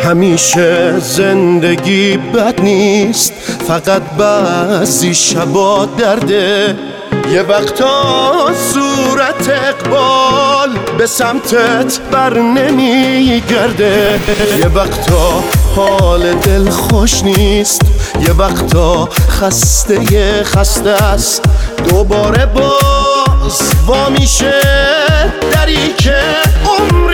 همیشه زندگی بد نیست، فقط بعضی شبا درده. یه وقتا صورت اقبال به سمتت بر نمیگرده، یه وقتا حال دل خوش نیست، یه وقتا خسته است. دوباره باز وا میشه دری که